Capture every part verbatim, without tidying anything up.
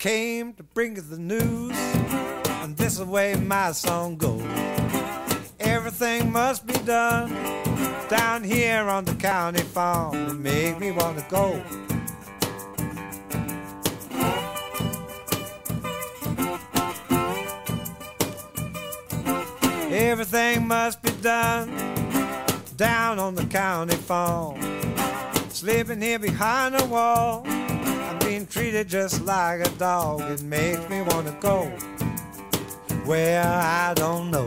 came to bring you the news, and this is the way my song goes. Everything must be done down here on the county farm to make me want to go. Everything must be done down on the county farm. Sleeping here behind the wall, I'm being treated just like a dog. It makes me want to go where I don't know.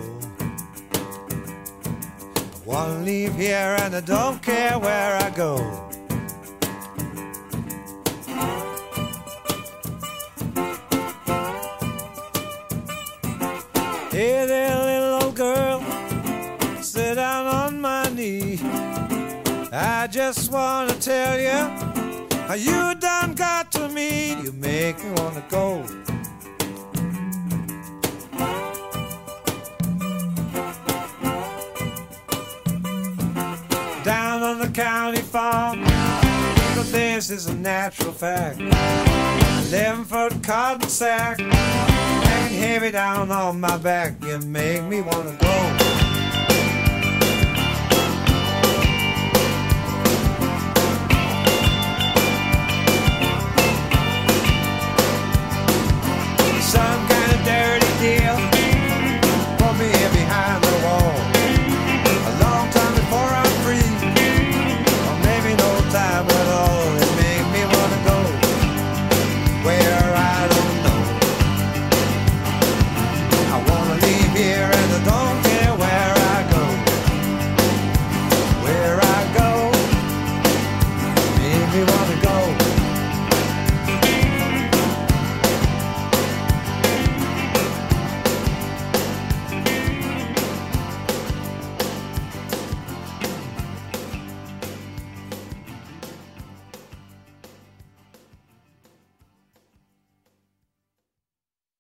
I want to leave here and I don't care where I go. Hey there, little old girl, sit down on my knee. I just want to tell you how you done got to me. You make me want to go. Down on the county farm, but this is a natural fact. Eleven foot cotton sack hanging heavy down on my back. You make me want to go.